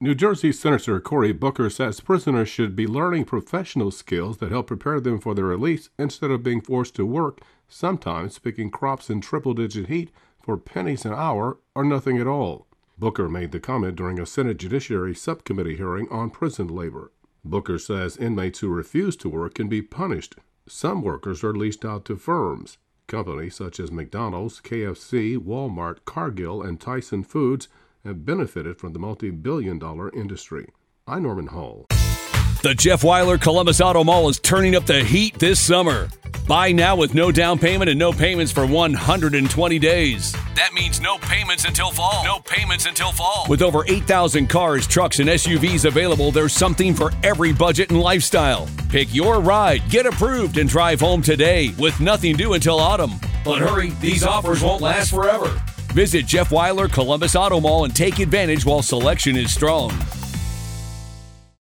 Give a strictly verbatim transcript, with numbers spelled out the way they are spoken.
New Jersey Senator Cory Booker says prisoners should be learning professional skills that help prepare them for their release instead of being forced to work, sometimes picking crops in triple-digit heat for pennies an hour or nothing at all. Booker made the comment during a Senate Judiciary Subcommittee hearing on prison labor. Booker says inmates who refuse to work can be punished. Some workers are leased out to firms. Companies such as McDonald's, K F C, Walmart, Cargill, and Tyson Foods have benefited from the multi-billion dollar industry. I'm Norman Hall. The Jeff Weiler Columbus Auto Mall is turning up the heat this summer. Buy now with no down payment and no payments for one hundred twenty days. That means no payments until fall. No payments until fall. With over eight thousand cars, trucks, and S U Vs available, there's something for every budget and lifestyle. Pick your ride, get approved, and drive home today with nothing due until autumn. But hurry, these offers won't last forever. Visit Jeff Weiler Columbus Auto Mall and take advantage while selection is strong.